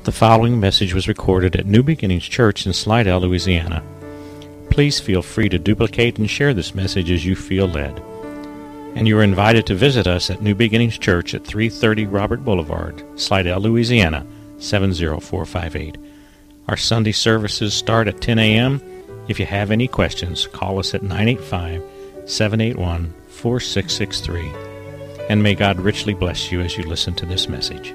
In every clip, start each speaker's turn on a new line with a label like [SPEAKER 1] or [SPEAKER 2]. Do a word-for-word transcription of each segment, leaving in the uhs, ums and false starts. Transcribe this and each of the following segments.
[SPEAKER 1] The following message was recorded at New Beginnings Church in Slidell, Louisiana. Please feel free to duplicate and share this message as you feel led. And you are invited to visit us at New Beginnings Church at three thirty Robert Boulevard, Slidell, Louisiana, seven zero four five eight. Our Sunday services start at ten a.m. If you have any questions, call us at nine eight five, seven eight one, four six six three. And may God richly bless you as you listen to this message.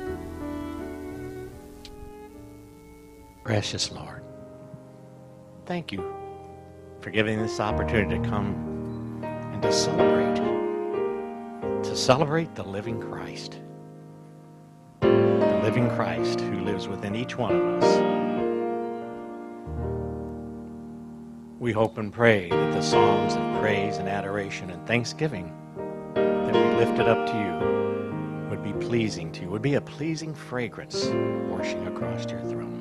[SPEAKER 1] Precious Lord, thank you for giving this opportunity to come and to celebrate, to celebrate the living Christ, the living Christ who lives within each one of us. We hope and pray that the songs of praise and adoration and thanksgiving that we lifted up to you would be pleasing to you, would be a pleasing fragrance washing across your throne.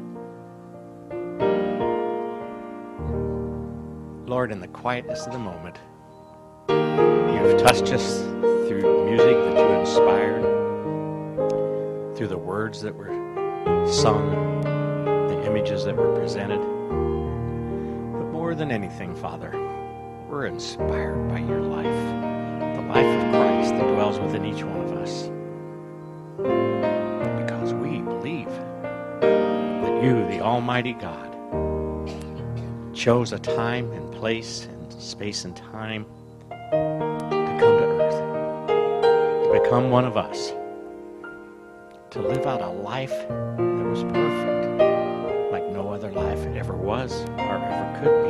[SPEAKER 1] Lord, in the quietness of the moment, you've touched us through music that you inspired, through the words that were sung, the images that were presented. But more than anything, Father, we're inspired by your life, the life of Christ that dwells within each one of us. Because we believe that you, the Almighty God, chose a time and place and space and time to come to earth, to become one of us, to live out a life that was perfect, like no other life ever was or ever could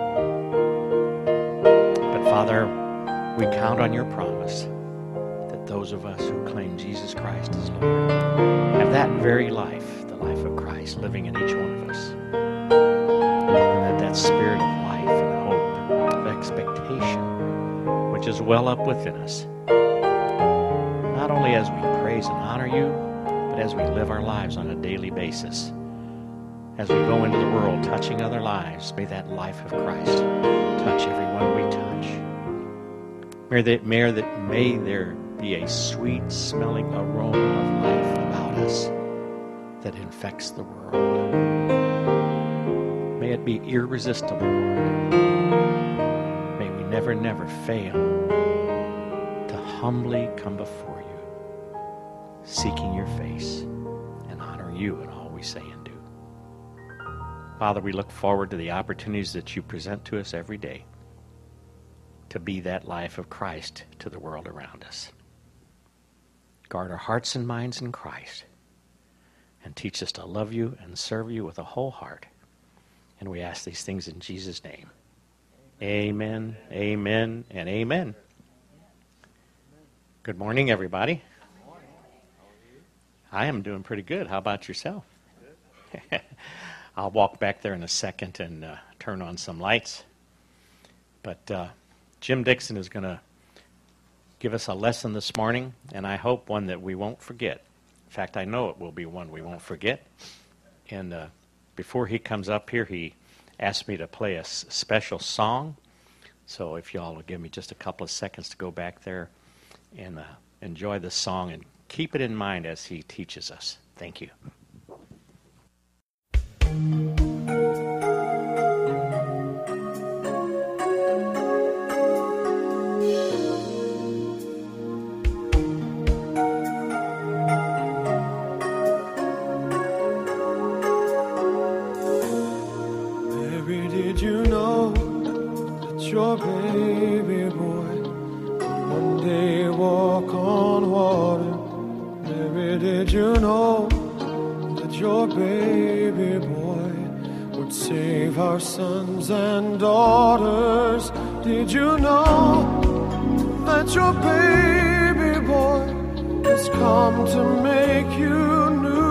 [SPEAKER 1] be. But Father, we count on your promise that those of us who claim Jesus Christ as Lord have that very life, the life of Christ, living in each one of us. That spirit of life and hope, of expectation, which is well up within us, not only as we praise and honor you, but as we live our lives on a daily basis. As we go into the world touching other lives, may that life of Christ touch everyone we touch. May, that, may, that, may there be a sweet-smelling aroma of life about us that infects the world. May it be irresistible, Lord. May we never, never fail to humbly come before you, seeking your face and honor you in all we say and do. Father, we look forward to the opportunities that you present to us every day to be that life of Christ to the world around us. Guard our hearts and minds in Christ and teach us to love you and serve you with a whole heart. And we ask these things in Jesus' name. Amen, amen, and amen. Good morning, everybody. I am doing pretty good. How about yourself? I'll walk back there in a second and uh, turn on some lights. But uh, Jim Dixon is going to give us a lesson this morning, and I hope one that we won't forget. In fact, I know it will be one we won't forget. And uh, before he comes up here, he asked me to play a s- special song. So if y'all will give me just a couple of seconds to go back there and uh, enjoy the song and keep it in mind as he teaches us. Thank you.
[SPEAKER 2] Your baby boy would one day walk on water. Mary, did you know that your baby boy would save our sons and daughters? Did you know that your baby boy has come to make you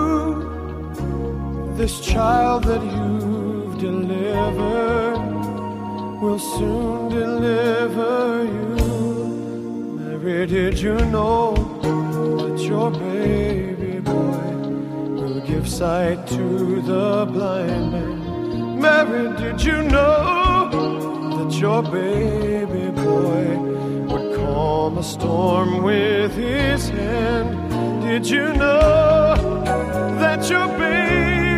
[SPEAKER 2] new? This child that you've delivered will soon deliver you. Mary, did you know that your baby boy will give sight to the blind man? Mary, did you know that your baby boy would calm a storm with his hand? Did you know that your baby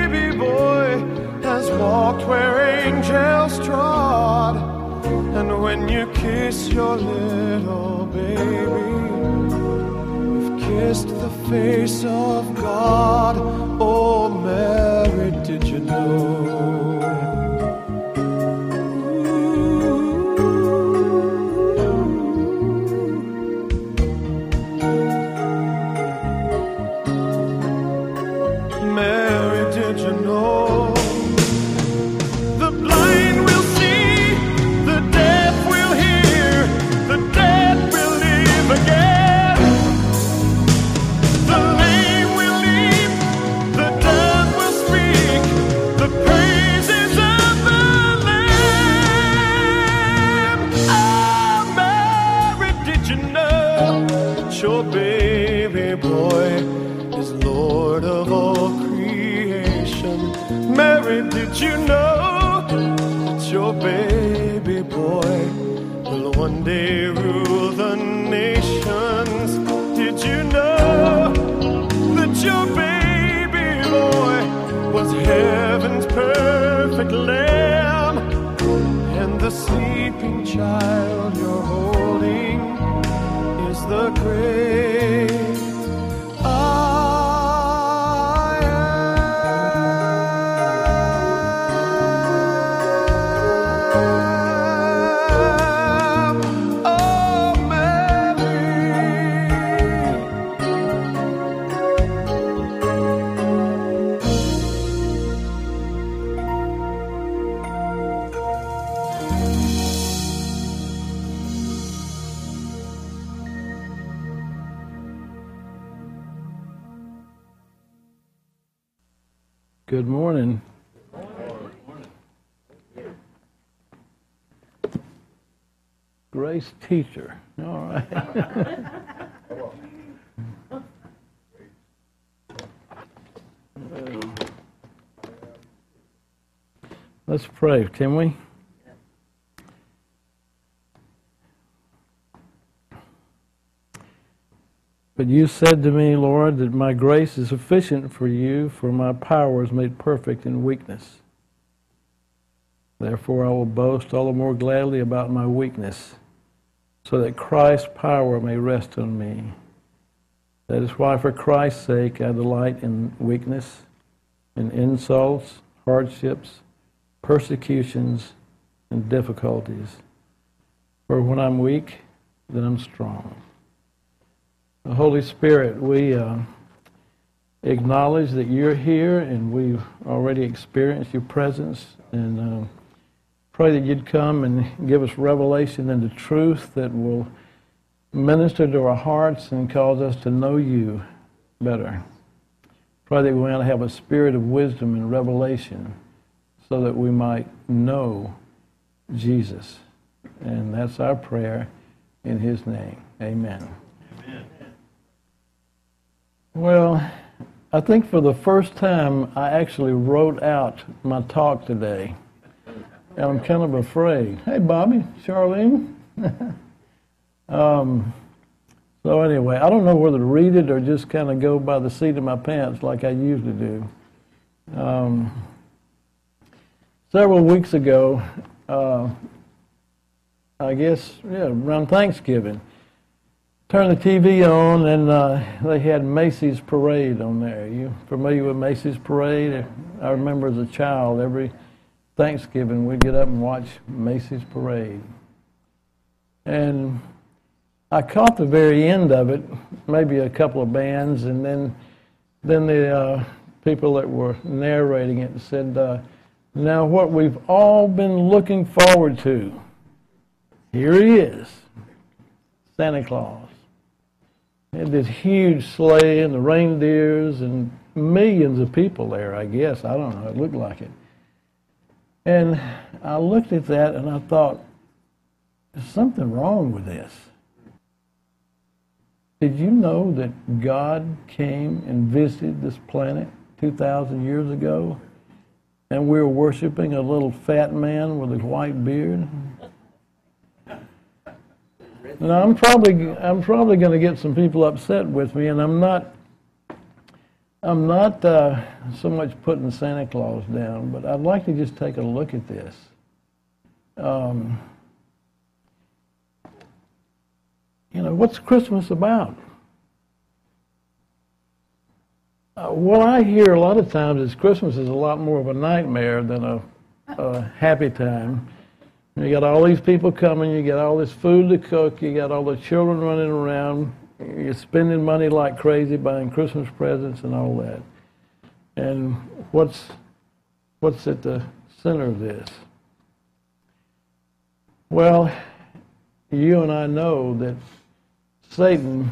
[SPEAKER 2] walked where angels trod, and when you kiss your little baby, you've kissed the face of God. Oh, Mary, did you know? Mary, did you know? The blind will see, the deaf will hear, the dead will live again. The lame will leap, the dumb will speak, the praises of the Lamb. Oh, Mary, did you know that your baby boy is Lord of all creation? Mary, did you know that your baby boy will one day rule the nations? Did you know that your baby boy was heaven's perfect lamb? And the sleeping child you're holding is the great
[SPEAKER 3] Good morning. Grace teacher. All right. Let's pray, can we? But you said to me, Lord, that my grace is sufficient for you, for my power is made perfect in weakness. Therefore I will boast all the more gladly about my weakness, so that Christ's power may rest on me. That is why, for Christ's sake, I delight in weakness, in insults, hardships, persecutions, and difficulties. For when I'm weak, then I'm strong. The Holy Spirit, we uh, acknowledge that you're here, and we've already experienced your presence, and uh, pray that you'd come and give us revelation into truth that will minister to our hearts and cause us to know you better. Pray that we want to have a spirit of wisdom and revelation so that we might know Jesus. And that's our prayer in his name. Amen. Amen. Well, I think for the first time I actually wrote out my talk today. And I'm kind of afraid. Hey, Bobby, Charlene. um, so anyway, I don't know whether to read it or just kind of go by the seat of my pants like I usually do. Um, several weeks ago, uh, I guess, yeah, around Thanksgiving, turned the T V on, and uh, they had Macy's Parade on there. You familiar with Macy's Parade? I remember as a child, every Thanksgiving we'd get up and watch Macy's Parade. And I caught the very end of it, maybe a couple of bands, and then then the uh, people that were narrating it said, uh, now what we've all been looking forward to, here he is, Santa Claus. They had this huge sleigh and the reindeers and millions of people there, I guess. I don't know. It looked like it. And I looked at that and I thought, there's something wrong with this. Did you know that God came and visited this planet two thousand years ago? And we were worshiping a little fat man with a white beard? Now, I'm probably I'm probably going to get some people upset with me, and I'm not I'm not uh, so much putting Santa Claus down, but I'd like to just take a look at this. Um, you know, what's Christmas about? Uh, what I hear a lot of times is Christmas is a lot more of a nightmare than a, a happy time. You got all these people coming, you got all this food to cook, you got all the children running around, you're spending money like crazy buying Christmas presents and all that. And what's what's at the center of this? Well, you and I know that Satan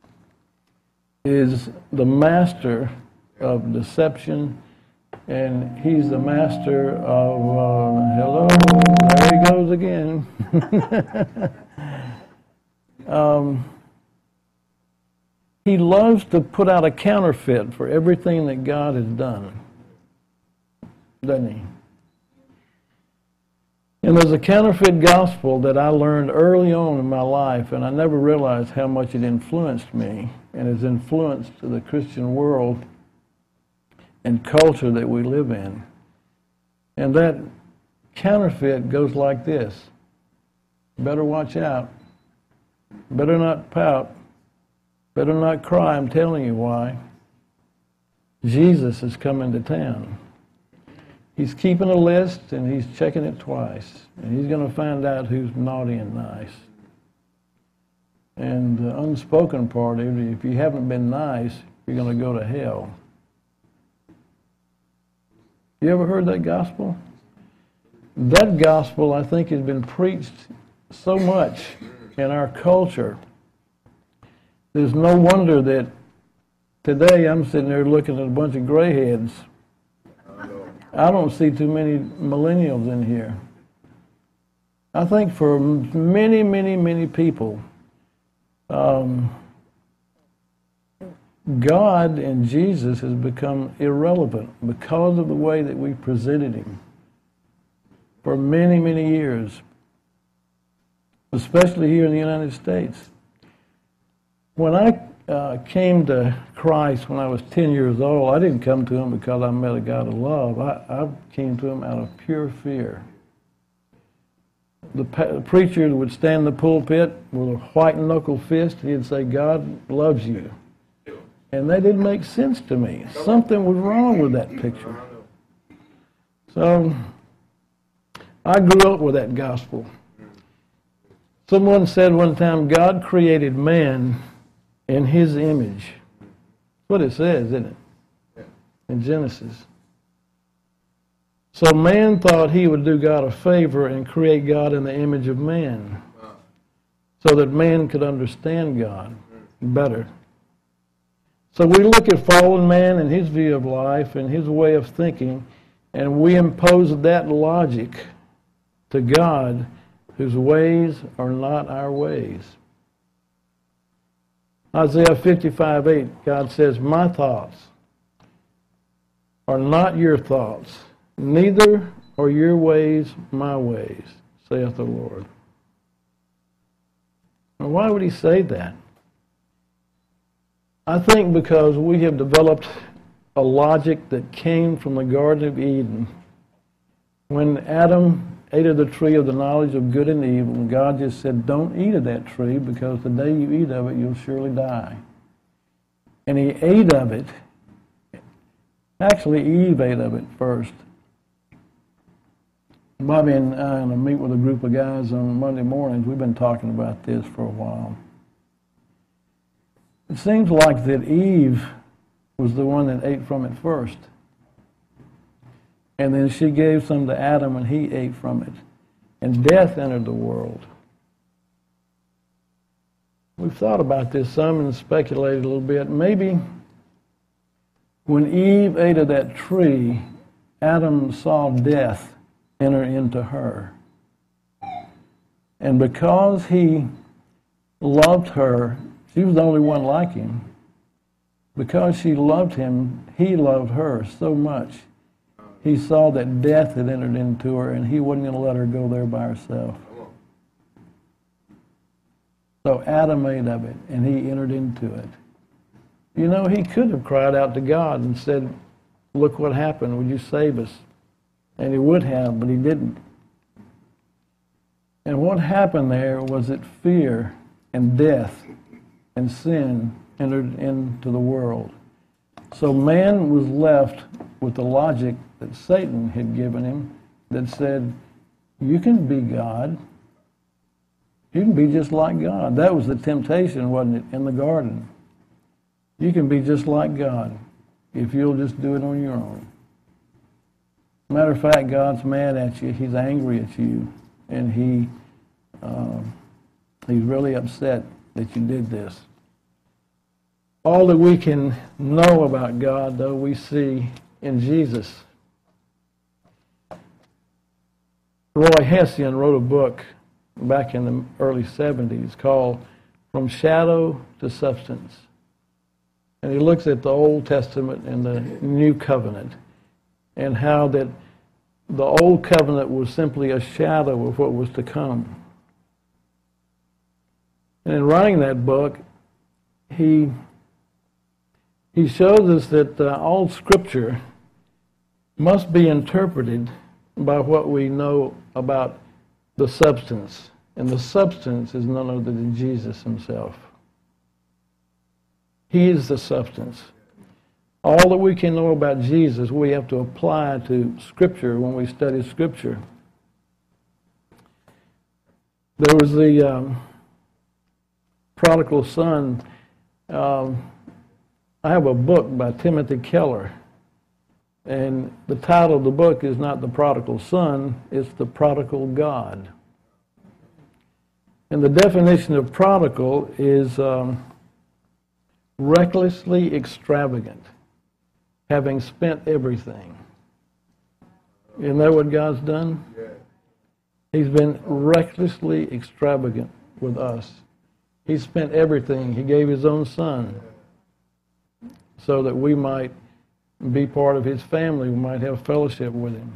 [SPEAKER 3] is the master of deception, and he's the master of, uh, hello, there he goes again. um, he loves to put out a counterfeit for everything that God has done, doesn't he? And there's a counterfeit gospel that I learned early on in my life, and I never realized how much it influenced me and has influenced the Christian world and culture that we live in. And that counterfeit goes like this. Better watch out. Better not pout. Better not cry. I'm telling you why. Jesus is coming to town. He's keeping a list, and he's checking it twice. And he's going to find out who's naughty and nice. And the unspoken part, if you haven't been nice, you're going to go to hell. You ever heard that gospel? That gospel, I think, has been preached so much in our culture. There's no wonder that today I'm sitting there looking at a bunch of grayheads. I don't see too many millennials in here. I think for many, many, many people, um, God and Jesus has become irrelevant because of the way that we presented him for many, many years, especially here in the United States. When I uh, came to Christ when I was ten years old, I didn't come to him because I met a God of love. I, I came to him out of pure fear. The, pa- the preacher would stand in the pulpit with a white knuckle fist. He'd say, God loves you. And that didn't make sense to me. Something was wrong with that picture. So I grew up with that gospel. Someone said one time, God created man in his image. That's what it says, isn't it? In Genesis. So man thought he would do God a favor and create God in the image of man, so that man could understand God better. So we look at fallen man and his view of life and his way of thinking, and we impose that logic to God, whose ways are not our ways. Isaiah fifty-five eight, God says, my thoughts are not your thoughts, neither are your ways my ways, saith the Lord. Now, why would he say that? I think because we have developed a logic that came from the Garden of Eden. When Adam ate of the tree of the knowledge of good and evil, and God just said, don't eat of that tree, because the day you eat of it, you'll surely die. And he ate of it. Actually, Eve ate of it first. Bobby and I meet with a group of guys on Monday mornings. We've been talking about this for a while. It seems like that Eve was the one that ate from it first. And then she gave some to Adam, and he ate from it. And death entered the world. We've thought about this some and speculated a little bit. Maybe when Eve ate of that tree, Adam saw death enter into her. And because he loved her, she was the only one like him. Because she loved him, he loved her so much. He saw that death had entered into her, and he wasn't going to let her go there by herself. So Adam ate of it, and he entered into it. You know, he could have cried out to God and said, look what happened, would you save us? And he would have, but he didn't. And what happened there was that fear and death and sin entered into the world. So man was left with the logic that Satan had given him that said, you can be God. You can be just like God. That was the temptation, wasn't it, in the garden? You can be just like God if you'll just do it on your own. Matter of fact, God's mad at you. He's angry at you. And he uh, he's really upset that you did this. All that we can know about God, though, we see in Jesus. Roy Hession wrote a book back in the early seventies called From Shadow to Substance. And he looks at the Old Testament and the New Covenant and how that the Old Covenant was simply a shadow of what was to come. And in writing that book, he, he shows us that uh, all Scripture must be interpreted by what we know about the substance. And the substance is none other than Jesus himself. He is the substance. All that we can know about Jesus, we have to apply to Scripture when we study Scripture. There was the um, prodigal son. Um, I have a book by Timothy Keller, and the title of the book is not The Prodigal Son, it's The Prodigal God. And the definition of prodigal is um, recklessly extravagant, having spent everything. Isn't that what God's done? Yeah. He's been recklessly extravagant with us. He spent everything. He gave his own son so that we might be part of his family, we might have fellowship with him.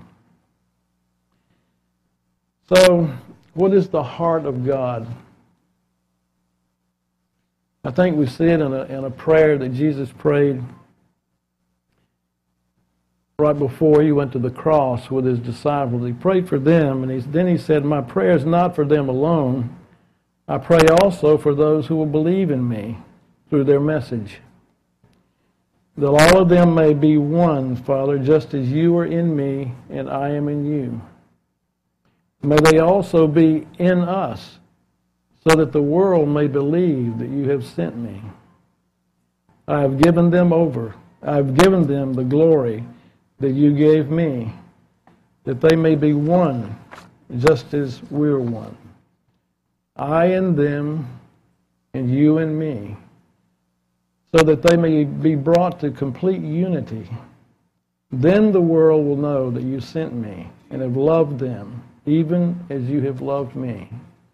[SPEAKER 3] So, what is the heart of God? I think we see it in a, in a prayer that Jesus prayed right before he went to the cross with his disciples. He prayed for them, and he, then he said, my prayer is not for them alone. I pray also for those who will believe in me through their message, that all of them may be one, Father, just as you are in me and I am in you. May they also be in us, so that the world may believe that you have sent me. I have given them over. I have given them the glory that you gave me, that they may be one, just as we're one. I and them, and you and me, so that they may be brought to complete unity. Then the world will know that you sent me and have loved them, even as you have loved me.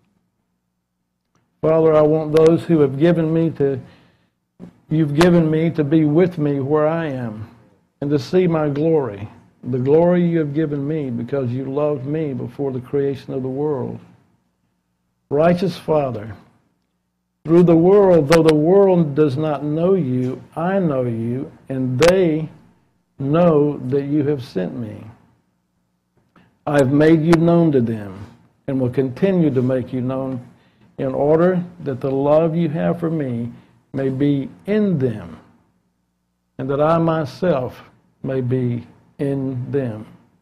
[SPEAKER 3] Father, I want those who have given me to, you've given me to be with me where I am and to see my glory, the glory you have given me because you loved me before the creation of the world. Righteous Father, through the world, though the world does not know you, I know you, and they know that you have sent me. I have made you known to them and will continue to make you known in order that the love you have for me may be in them and that I myself may be in them.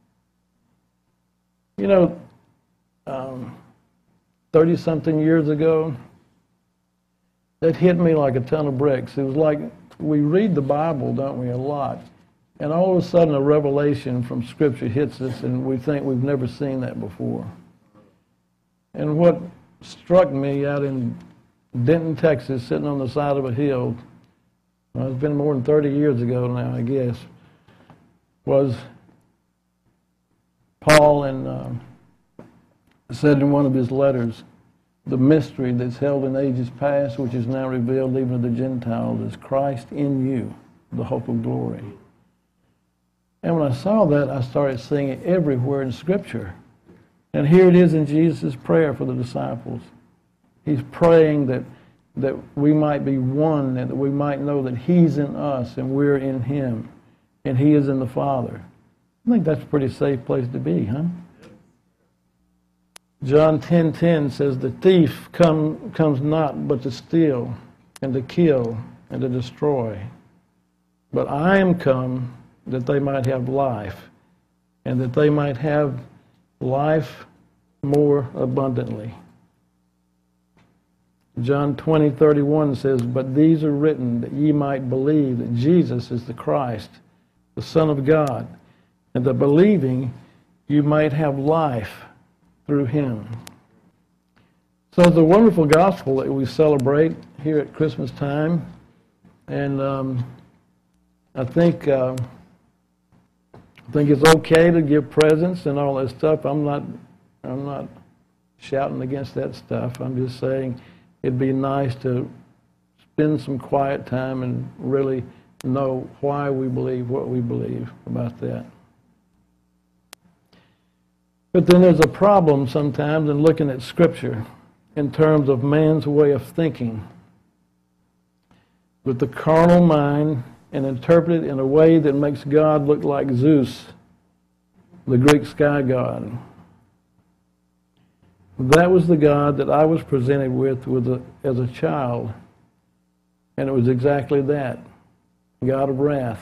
[SPEAKER 3] You know, um, thirty-something years ago, that hit me like a ton of bricks. It was like we read the Bible, don't we, a lot, and all of a sudden a revelation from Scripture hits us and we think we've never seen that before. And what struck me out in Denton, Texas, sitting on the side of a hill, well, it's been more than thirty years ago now, I guess, was Paul and uh, said in one of his letters, the mystery that's held in ages past, which is now revealed even to the Gentiles, is Christ in you, the hope of glory. And when I saw that, I started seeing it everywhere in Scripture. And here it is in Jesus' prayer for the disciples. He's praying that that we might be one and that we might know that He's in us and we're in Him and He is in the Father. I think that's a pretty safe place to be, huh? John ten ten says, the thief come, comes not but to steal and to kill and to destroy. But I am come that they might have life, and that they might have life more abundantly. John twenty thirty-one says, but these are written that ye might believe that Jesus is the Christ, the Son of God, and that believing you might have life through Him. So it's a wonderful gospel that we celebrate here at Christmas time, and um, I think uh, I think it's okay to give presents and all that stuff. I'm not I'm not shouting against that stuff. I'm just saying it'd be nice to spend some quiet time and really know why we believe what we believe about that. But then there's a problem sometimes in looking at Scripture in terms of man's way of thinking with the carnal mind and interpret it in a way that makes God look like Zeus, the Greek sky god. That was the God that I was presented with, with a, as a child, and it was exactly that, God of wrath.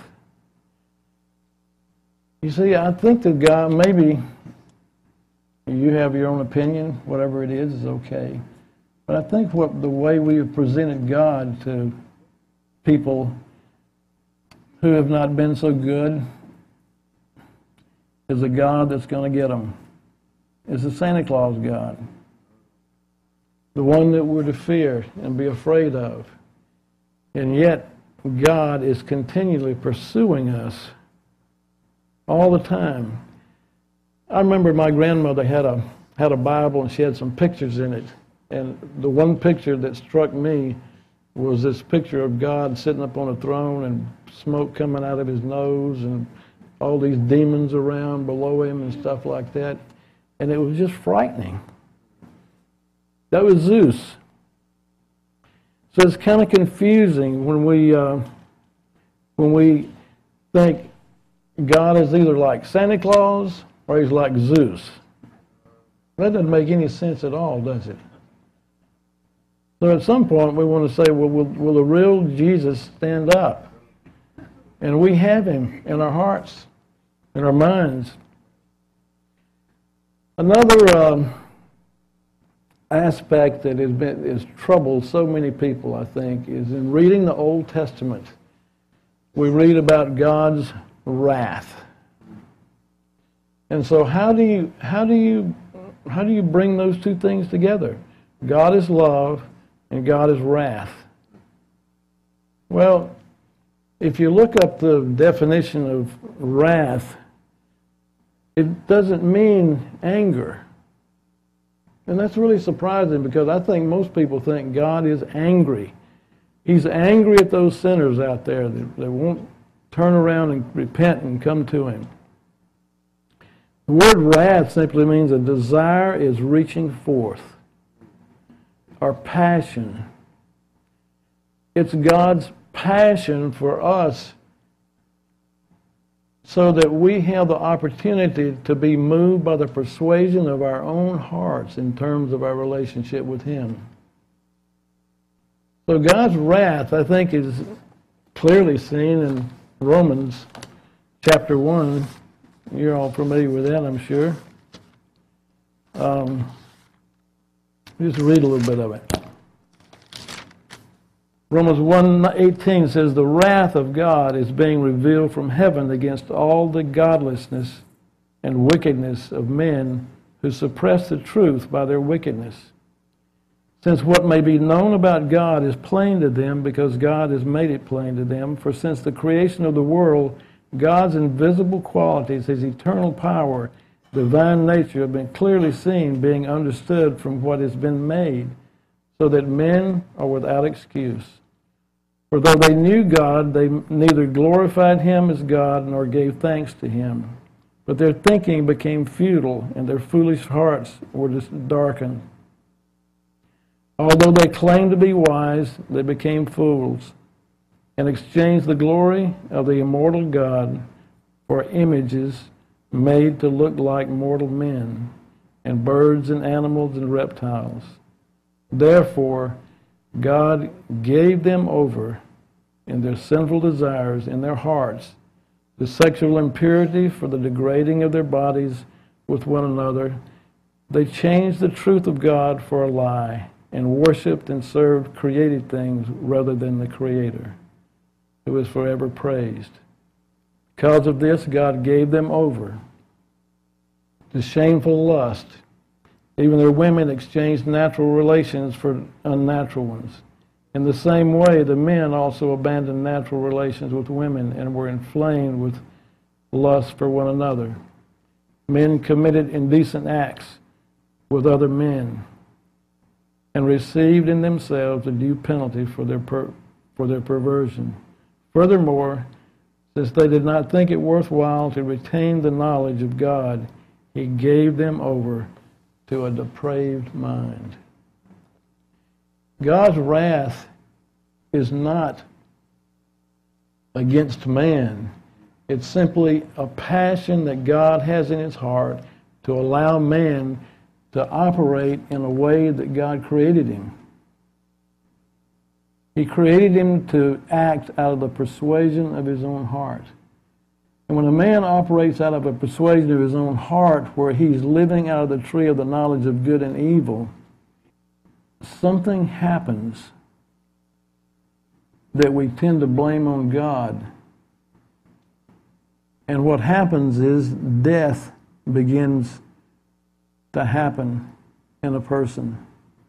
[SPEAKER 3] You see, I think that God, maybe you have your own opinion, whatever it is is okay, but I think what the way we have presented God to people who have not been so good is a God that's going to get them. It's the Santa Claus God, the one that we're to fear and be afraid of. And yet, God is continually pursuing us all the time. I remember my grandmother had a had a Bible and she had some pictures in it. And the one picture that struck me was this picture of God sitting up on a throne and smoke coming out of His nose and all these demons around below Him and stuff like that. And it was just frightening. That was Zeus. So it's kind of confusing when we uh, when we think God is either like Santa Claus or He's like Zeus. That doesn't make any sense at all, does it? So at some point we want to say, well, will, will the real Jesus stand up? And we have Him in our hearts, in our minds. Another um, aspect that has been has troubled so many people, I think, is in reading the Old Testament. We read about God's wrath, and so how do you how do you how do you bring those two things together? God is love, and God is wrath. Well, if you look up the definition of wrath, it doesn't mean anger. And that's really surprising because I think most people think God is angry. He's angry at those sinners out there that, that won't turn around and repent and come to Him. The word wrath simply means a desire is reaching forth, or passion. It's God's passion for us so that we have the opportunity to be moved by the persuasion of our own hearts in terms of our relationship with Him. So God's wrath, I think, is clearly seen in Romans chapter one. You're all familiar with that, I'm sure. Um, just read a little bit of it. Romans one eighteen says, the wrath of God is being revealed from heaven against all the godlessness and wickedness of men who suppress the truth by their wickedness. Since what may be known about God is plain to them because God has made it plain to them, for since the creation of the world, God's invisible qualities, His eternal power, divine nature have been clearly seen, being understood from what has been made, so that men are without excuse. For though they knew God, they neither glorified Him as God nor gave thanks to Him. But their thinking became futile, and their foolish hearts were just darkened. Although they claimed to be wise, they became fools and exchanged the glory of the immortal God for images made to look like mortal men, and birds and animals and reptiles. Therefore, God gave them over in their sinful desires in their hearts to sexual impurity for the degrading of their bodies with one another. They changed the truth of God for a lie and worshipped and served created things rather than the Creator, who is forever praised. Because of this, God gave them over to shameful lust. Even their women exchanged natural relations for unnatural ones. In the same way, the men also abandoned natural relations with women and were inflamed with lust for one another. Men committed indecent acts with other men and received in themselves a due penalty for their per- for their perversion. Furthermore, since they did not think it worthwhile to retain the knowledge of God, He gave them over to a depraved mind. God's wrath is not against man. It's simply a passion that God has in His heart to allow man to operate in a way that God created him. He created him to act out of the persuasion of his own heart. And when a man operates out of a persuasion of his own heart, where he's living out of the tree of the knowledge of good and evil, something happens that we tend to blame on God. And what happens is death begins to happen in a person.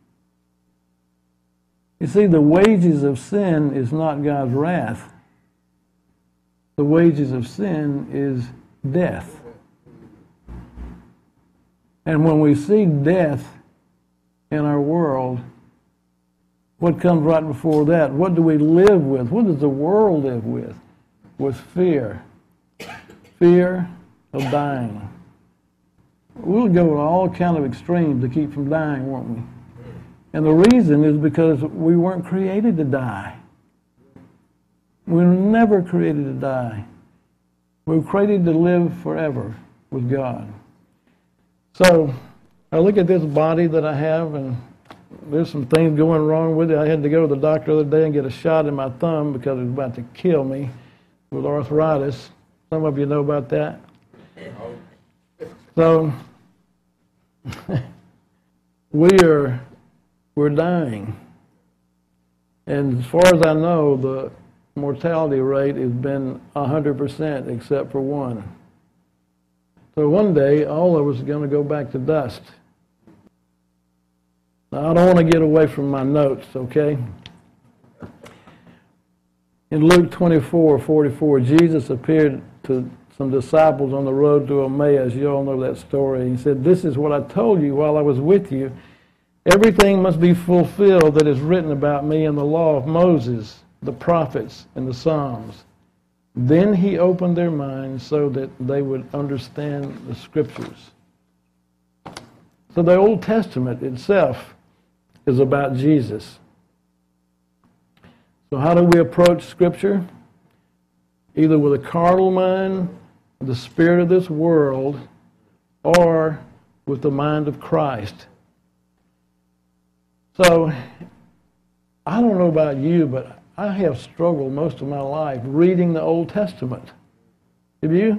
[SPEAKER 3] You see, the wages of sin is not God's wrath. The wages of sin is death. And when we see death in our world, what comes right before that? What do we live with? What does the world live with? With fear. Fear of dying. We'll go to all kind of extremes to keep from dying, won't we? And the reason is because we weren't created to die. We were never created to die. We were created to live forever with God. So I look at this body that I have, and there's some things going wrong with it. I had to go to the doctor the other day and get a shot in my thumb because it was about to kill me with arthritis. Some of you know about that. So we are we're dying. And as far as I know, the mortality rate has been one hundred percent except for one. So one day, all of us are going to go back to dust. Now, I don't want to get away from my notes, okay? In Luke twenty-four forty-four, Jesus appeared to some disciples on the road to Emmaus. You all know that story. He said, "This is what I told you while I was with you. Everything must be fulfilled that is written about me in the law of Moses, the prophets, and the Psalms." Then he opened their minds so that they would understand the Scriptures. So the Old Testament itself is about Jesus. So how do we approach Scripture? Either with a carnal mind, the spirit of this world, or with the mind of Christ. So, I don't know about you, but I have struggled most of my life reading the Old Testament. Have you?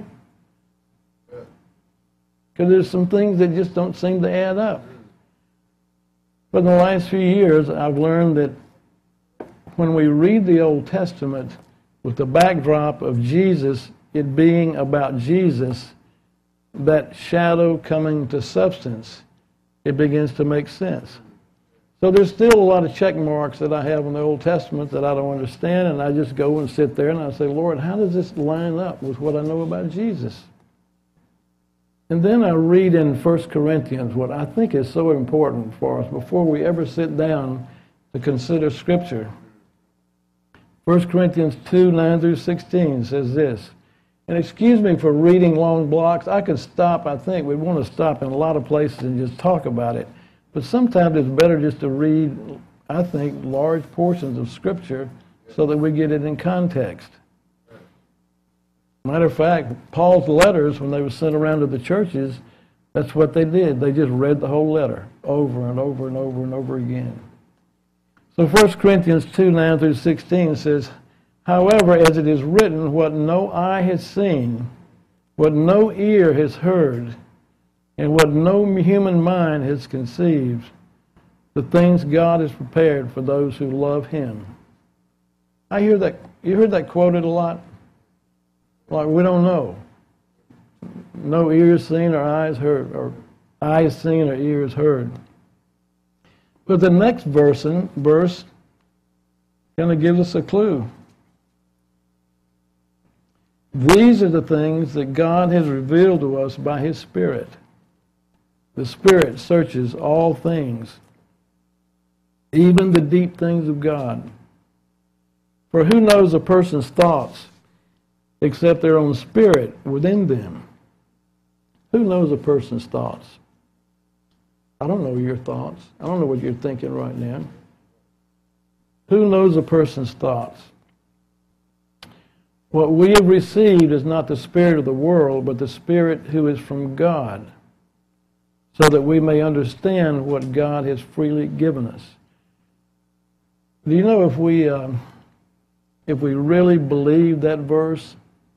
[SPEAKER 3] Because there's some things that just don't seem to add up. But in the last few years, I've learned that when we read the Old Testament with the backdrop of Jesus, it being about Jesus, that shadow coming to substance, it begins to make sense. So there's still a lot of check marks that I have in the Old Testament that I don't understand, and I just go and sit there and I say, Lord, how does this line up with what I know about Jesus? And then I read in First Corinthians what I think is so important for us before we ever sit down to consider Scripture. First Corinthians two, nine through sixteen says this. And excuse me for reading long blocks. I could stop, I think. We'd want to stop in a lot of places and just talk about it. But sometimes it's better just to read, I think, large portions of Scripture so that we get it in context. Matter of fact, Paul's letters, when they were sent around to the churches, that's what they did. They just read the whole letter over and over and over and over again. So First Corinthians two, nine through sixteen says, however, as it is written, what no eye has seen, what no ear has heard, and what no human mind has conceived, the things God has prepared for those who love Him. I hear that, you heard that quoted a lot? Like, we don't know. No ears seen or eyes heard, or eyes seen or ears heard. But the next verse, verse kind of gives us a clue. These are the things that God has revealed to us by His Spirit. The Spirit searches all things, even the deep things of God. For who knows a person's thoughts except their own spirit within them? Who knows a person's thoughts? I don't know your thoughts. I don't know what you're thinking right now. Who knows a person's thoughts? What we have received is not the spirit of the world, but the Spirit who is from God, so that we may understand what God has freely given us. Do you know, if we uh, if we really believe that verse,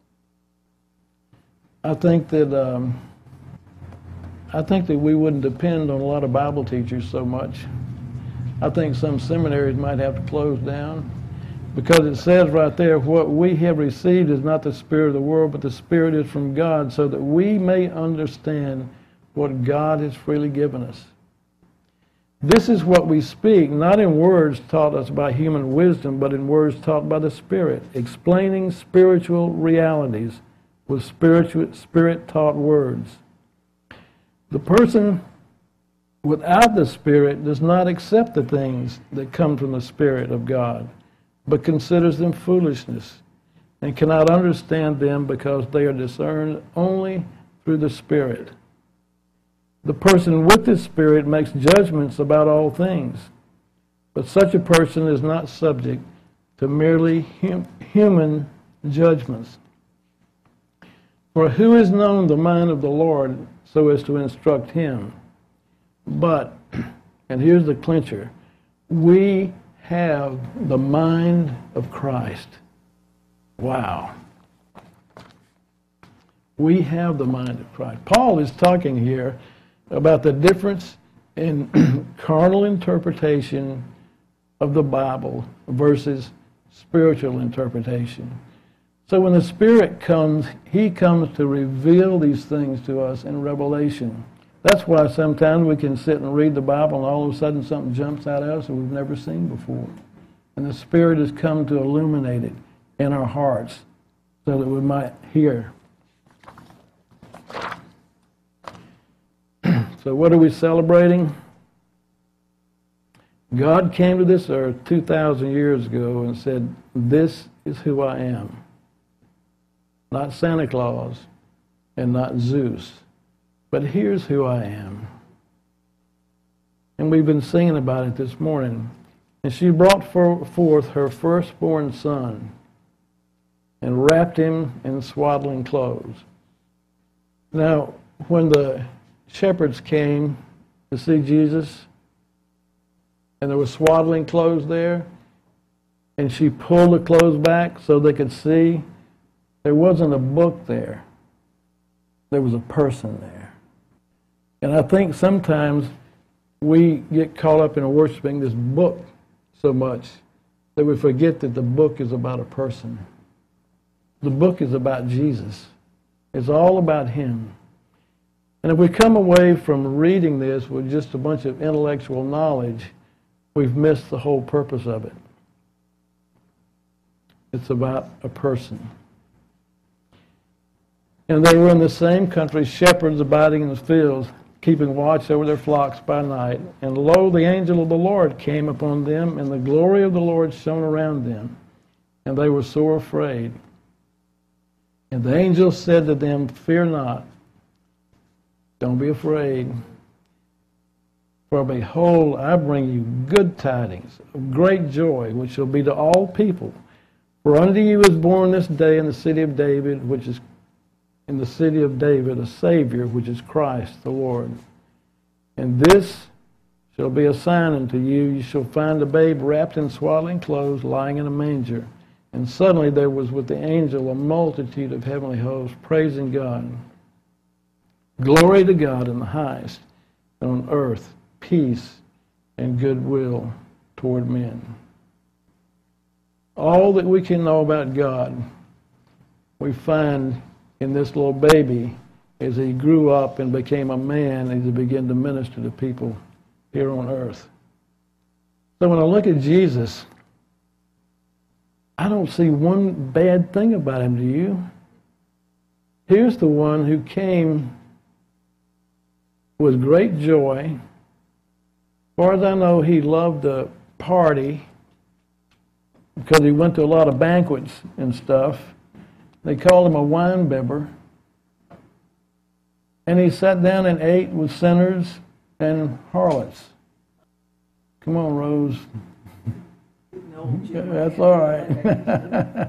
[SPEAKER 3] I think that um, I think that we wouldn't depend on a lot of Bible teachers so much. I think some seminaries might have to close down, because it says right there, what we have received is not the spirit of the world, but the Spirit is from God, so that we may understand what God has freely given us. This is what we speak, not in words taught us by human wisdom, but in words taught by the Spirit, explaining spiritual realities with spiritual, Spirit-taught words. The person without the Spirit does not accept the things that come from the Spirit of God, but considers them foolishness, and cannot understand them because they are discerned only through the Spirit. The person with the Spirit makes judgments about all things, but such a person is not subject to merely hum- human judgments. For who has known the mind of the Lord so as to instruct him? But, and here's the clincher, we have the mind of Christ. Wow. We have the mind of Christ. Paul is talking here about the difference in carnal interpretation of the Bible versus spiritual interpretation. So when the Spirit comes, He comes to reveal these things to us in revelation. That's why sometimes we can sit and read the Bible and all of a sudden something jumps out at us that we've never seen before. And the Spirit has come to illuminate it in our hearts so that we might hear. So what are we celebrating? God came to this earth two thousand years ago and said, this is who I am. Not Santa Claus and not Zeus, but here's who I am. And we've been singing about it this morning. And she brought forth her firstborn son and wrapped him in swaddling clothes. Now, when the shepherds came to see Jesus, and there were swaddling clothes there, and she pulled the clothes back so they could see, there wasn't a book there. There was a person there. And I think sometimes we get caught up in worshiping this book so much that we forget that the book is about a person. The book is about Jesus. It's all about Him. And if we come away from reading this with just a bunch of intellectual knowledge, we've missed the whole purpose of it. It's about a person. And they were in the same country, shepherds abiding in the fields, keeping watch over their flocks by night. And lo, the angel of the Lord came upon them, and the glory of the Lord shone around them. And they were sore afraid. And the angel said to them, fear not. Don't be afraid. For behold, I bring you good tidings of great joy, which shall be to all people. For unto you is born this day in the city of David, which is in the city of David, a Savior, which is Christ the Lord. And this shall be a sign unto you. You shall find a babe wrapped in swaddling clothes, lying in a manger. And suddenly there was with the angel a multitude of heavenly hosts, praising God. Glory to God in the highest, and on earth peace and goodwill toward men. All that we can know about God, we find in this little baby as he grew up and became a man, as he began to minister to people here on earth. So when I look at Jesus, I don't see one bad thing about him, do you? Here's the one who came with great joy. As far as I know, he loved to party because he went to a lot of banquets and stuff. They called him a wine bibber. And he sat down and ate with sinners and harlots. Come on, Rose. No, that's all right.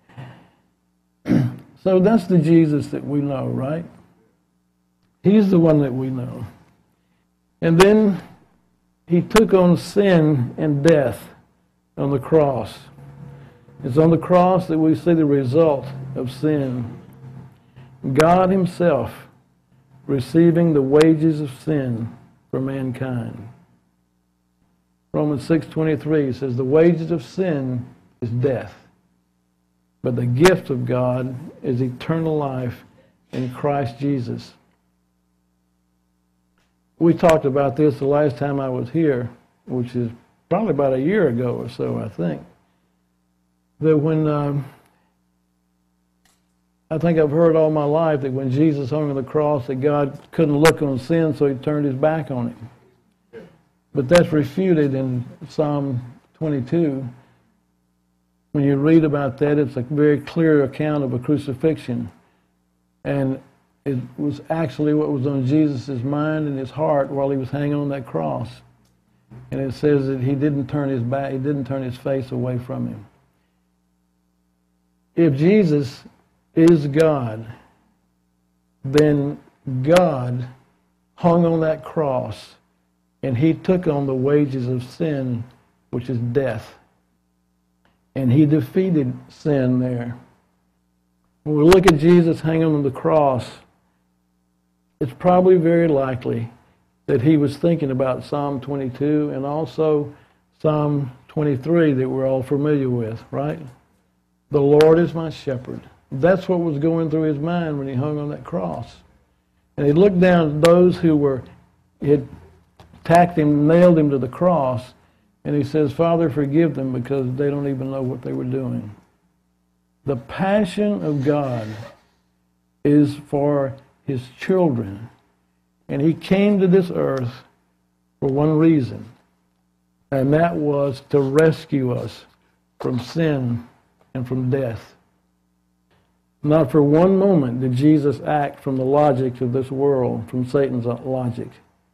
[SPEAKER 3] So that's the Jesus that we know, right? He's the one that we know. And then he took on sin and death on the cross. It's on the cross that we see the result of sin. God himself receiving the wages of sin for mankind. Romans six twenty-three says, the wages of sin is death, but the gift of God is eternal life in Christ Jesus. We talked about this the last time I was here, which is probably about a year ago or so, I think. That when, um, I think I've heard all my life that when Jesus hung on the cross, that God couldn't look on sin, so he turned his back on him. But that's refuted in Psalm twenty-two. When you read about that, it's a very clear account of a crucifixion. And it was actually what was on Jesus' mind and his heart while he was hanging on that cross. And it says that he didn't turn his back, he didn't turn his face away from him. If Jesus is God, then God hung on that cross and he took on the wages of sin, which is death. And he defeated sin there. When we look at Jesus hanging on the cross, it's probably very likely that he was thinking about Psalm twenty-two and also Psalm twenty-three that we're all familiar with, right? The Lord is my shepherd. That's what was going through his mind when he hung on that cross. And he looked down at those who were, had attacked him, nailed him to the cross, and he says, Father, forgive them because they don't even know what they were doing. The passion of God is for his children. And he came to this earth for one reason, and that was to rescue us from sin and from death. Not for one moment did Jesus act from the logic of this world, from Satan's logic.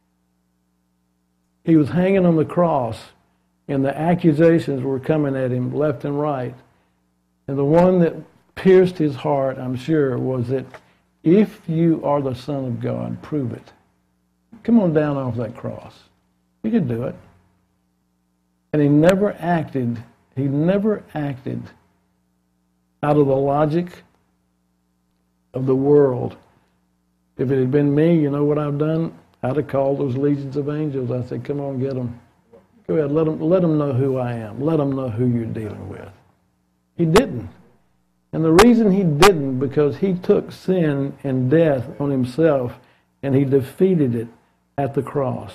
[SPEAKER 3] He was hanging on the cross, and the accusations were coming at him left and right. And the one that pierced his heart, I'm sure, was that if you are the Son of God, prove it. Come on down off that cross. You could do it. And he never acted, he never acted out of the logic of the world. If it had been me, you know what I've done? I'd have called those legions of angels. I said, come on, get them. Go ahead, let them, let them know who I am. Let them know who you're dealing with. He didn't. And the reason he didn't, because he took sin and death on himself, and he defeated it at the cross.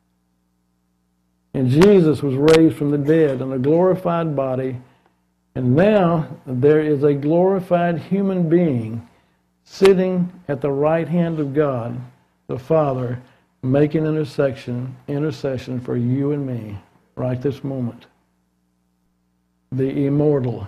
[SPEAKER 3] And Jesus was raised from the dead in a glorified body, and now there is a glorified human being sitting at the right hand of God, the Father, making intercession, intercession for you and me right this moment. The immortal.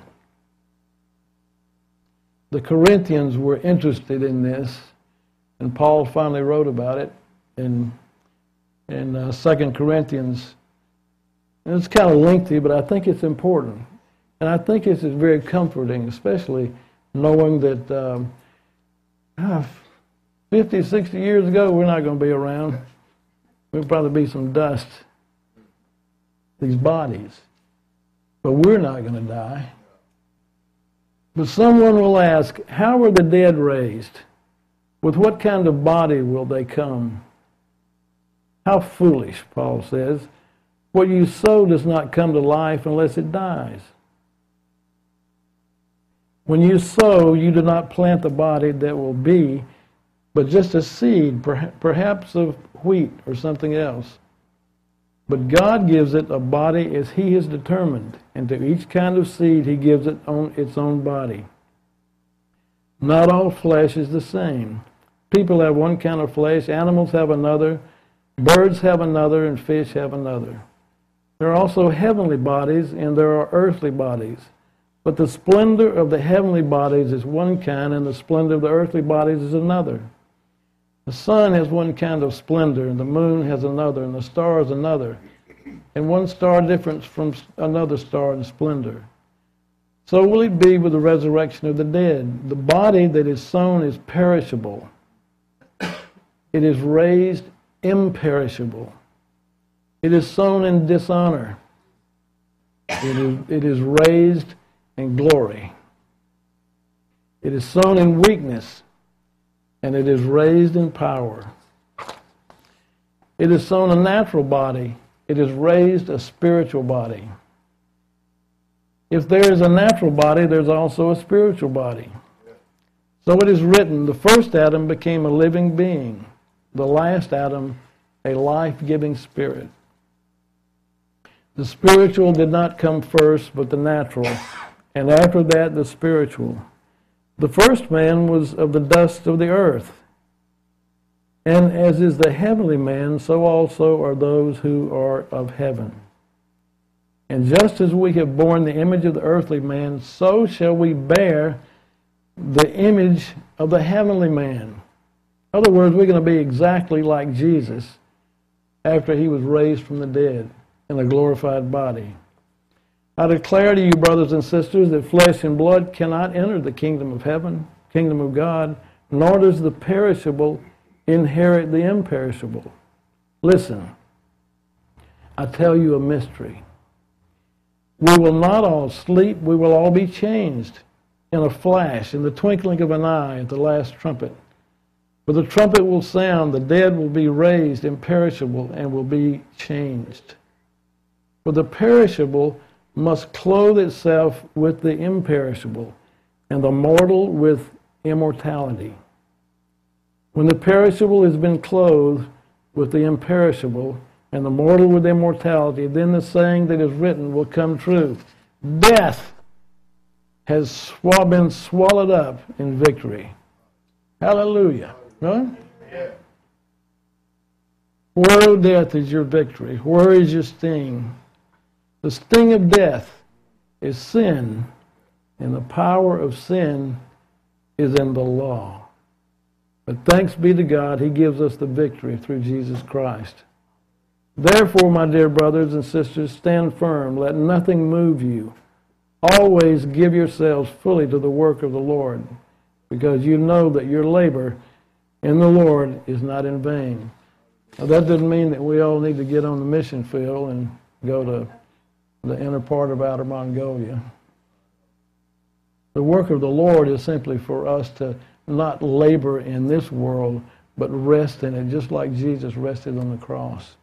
[SPEAKER 3] The Corinthians were interested in this, and Paul finally wrote about it in in uh, Second Corinthians. And it's kind of lengthy, but I think it's important. And I think it's very comforting, especially knowing that um, ah, fifty, sixty years ago, we're not going to be around. We'll probably be some dust, these bodies. But we're not going to die. But someone will ask, how are the dead raised? With what kind of body will they come? How foolish, Paul says. What you sow does not come to life unless it dies. When you sow, you do not plant the body that will be, but just a seed, perhaps of wheat or something else. But God gives it a body as He has determined, and to each kind of seed He gives it on its own body. Not all flesh is the same. People have one kind of flesh, animals have another, birds have another, and fish have another. There are also heavenly bodies, and there are earthly bodies. But the splendor of the heavenly bodies is one kind, and the splendor of the earthly bodies is another. The sun has one kind of splendor, and the moon has another, and the stars another, and one star differs from another star in splendor. So will it be with the resurrection of the dead. The body that is sown is perishable. It is raised imperishable. It is sown in dishonor. It is, it is raised in glory. It is sown in weakness, and it is raised in power. It is sown a natural body. It is raised a spiritual body. If there is a natural body, there's also a spiritual body. So it is written, the first Adam became a living being. The last Adam, a life-giving spirit. The spiritual did not come first, but the natural, and after that the spiritual. The first man was of the dust of the earth, and as is the heavenly man, so also are those who are of heaven. And just as we have borne the image of the earthly man, so shall we bear the image of the heavenly man. In other words, we're going to be exactly like Jesus after He was raised from the dead in a glorified body. I declare to you, brothers and sisters, that flesh and blood cannot enter the kingdom of heaven, kingdom of God, nor does the perishable inherit the imperishable. Listen, I tell you a mystery. We will not all sleep, we will all be changed in a flash, in the twinkling of an eye, at the last trumpet. For the trumpet will sound, the dead will be raised imperishable and will be changed. For the perishable must clothe itself with the imperishable, and the mortal with immortality. When the perishable has been clothed with the imperishable, and the mortal with immortality, then the saying that is written will come true. Death has sw- been swallowed up in victory. Hallelujah. Right? Where, O death, is your victory? Where is your sting? The sting of death is sin, and the power of sin is in the law. But thanks be to God, He gives us the victory through Jesus Christ. Therefore, my dear brothers and sisters, stand firm. Let nothing move you. Always give yourselves fully to the work of the Lord, because you know that your labor in the Lord is not in vain. Now, that doesn't mean that we all need to get on the mission field and go to the inner part of Outer Mongolia. The work of the Lord is simply for us to not labor in this world, but rest in it, just like Jesus rested on the cross.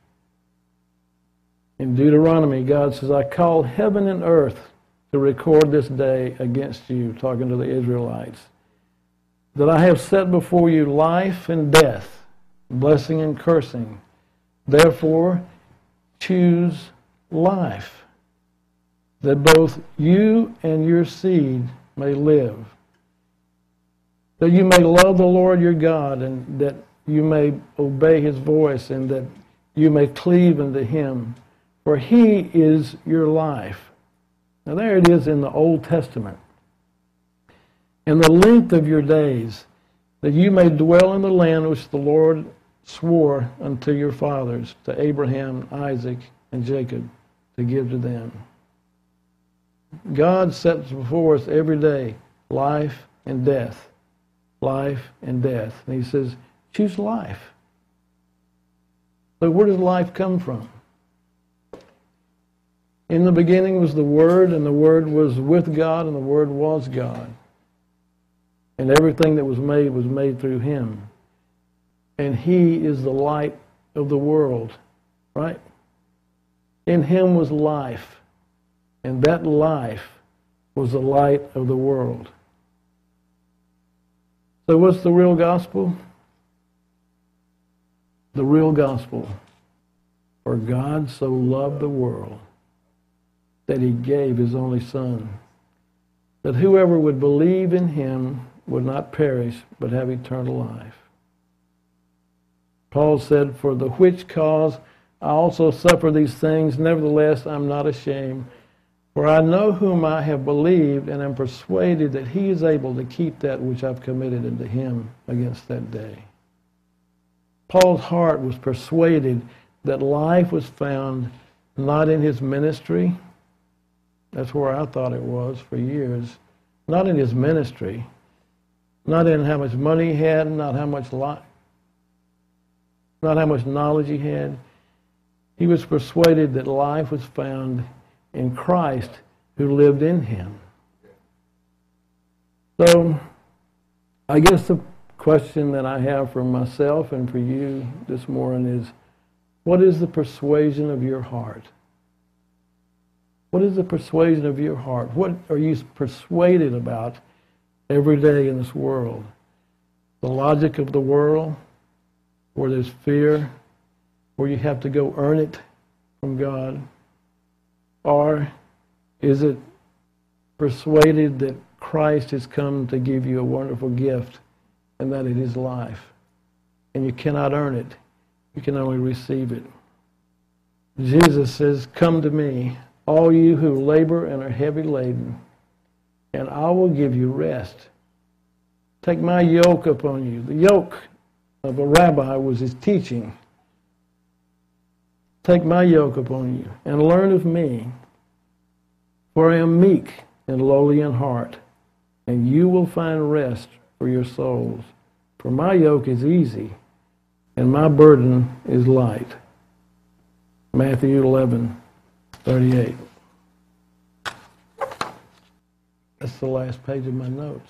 [SPEAKER 3] In Deuteronomy, God says, I call heaven and earth to record this day against you, talking to the Israelites, that I have set before you life and death, blessing and cursing. Therefore, choose life, that both you and your seed may live, that you may love the Lord your God, and that you may obey His voice, and that you may cleave unto Him, for He is your life. Now there it is in the Old Testament. And the length of your days, that you may dwell in the land which the Lord swore unto your fathers, to Abraham, Isaac, and Jacob, to give to them. God sets before us every day life and death, life and death. And he says, choose life. So where does life come from? In the beginning was the Word, and the Word was with God, and the Word was God. And everything that was made was made through Him. And He is the light of the world, right? In Him was life, and that life was the light of the world. So what's the real gospel? The real gospel. For God so loved the world that He gave His only Son, that whoever would believe in Him would not perish, but have eternal life. Paul said, for the which cause I also suffer these things, nevertheless I'm not ashamed, for I know whom I have believed, and am persuaded that He is able to keep that which I've committed unto Him against that day. Paul's heart was persuaded that life was found not in his ministry. That's where I thought it was for years. Not in his ministry. Not in how much money he had, not how much li- not how much knowledge he had. He was persuaded that life was found in Christ who lived in him. So, I guess the question that I have for myself and for you this morning is, what is the persuasion of your heart? What is the persuasion of your heart? What are you persuaded about every day in this world? The logic of the world, where there's fear, where you have to go earn it from God? Or is it persuaded that Christ has come to give you a wonderful gift, and that it is life, and you cannot earn it, you can only receive it? Jesus says, come to me, all you who labor and are heavy laden, and I will give you rest. Take my yoke upon you. The yoke of a rabbi was his teaching. Take my yoke upon you, and learn of me, for I am meek and lowly in heart, and you will find rest for your souls. For my yoke is easy, and my burden is light. Matthew eleven, thirty-eight. That's the last page of my notes.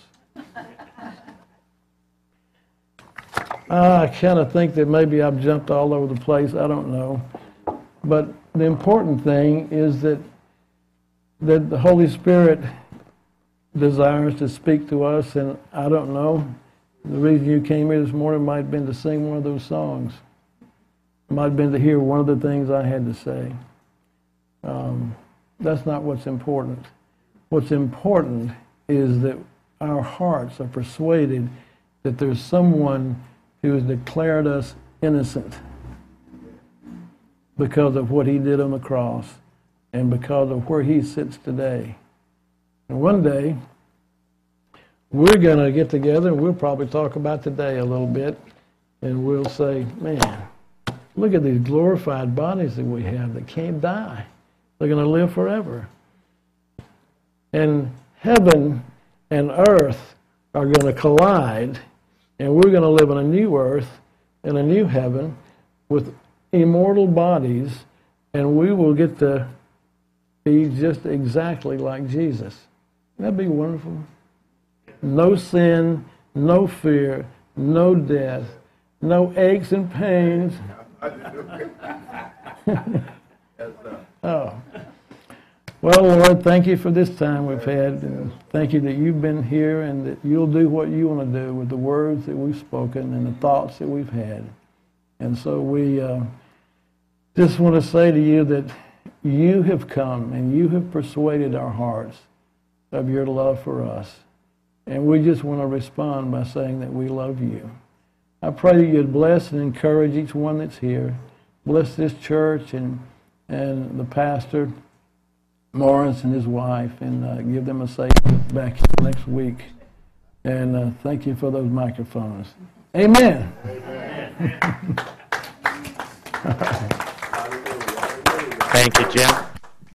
[SPEAKER 3] I kind of think that maybe I've jumped all over the place. I don't know. But the important thing is that that the Holy Spirit desires to speak to us, and I don't know. The reason you came here this morning might have been to sing one of those songs. It might have been to hear one of the things I had to say. Um, that's not what's important. What's important is that our hearts are persuaded that there's someone who has declared us innocent because of what He did on the cross and because of where He sits today. And one day, we're going to get together and we'll probably talk about today a little bit, and we'll say, man, look at these glorified bodies that we have that can't die. They're going to live forever. And heaven and earth are going to collide, and we're going to live in a new earth and a new heaven with immortal bodies, and we will get to be just exactly like Jesus. That'd be wonderful. No sin, no fear, no death, no aches and pains. Oh. Well, Lord, thank you for this time we've had. And thank you that you've been here and that you'll do what you want to do with the words that we've spoken and the thoughts that we've had. And so we uh, just want to say to you that you have come and you have persuaded our hearts of your love for us. And we just want to respond by saying that we love you. I pray that you'd bless and encourage each one that's here. Bless this church and, and the pastor, Morris, and his wife, and uh, give them a safe trip back next week. And uh, thank you for those microphones. Amen. Amen.
[SPEAKER 1] Thank you, Jim.